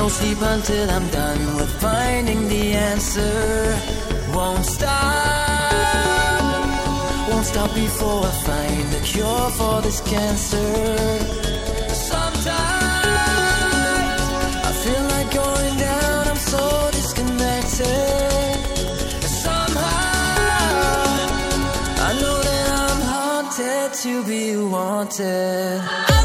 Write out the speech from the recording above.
won't sleep until I'm done with finding the answer. Won't stop before I find the cure for this cancer. Sometimes I feel like going down, I'm so disconnected. Somehow I know that I'm haunted to be wanted.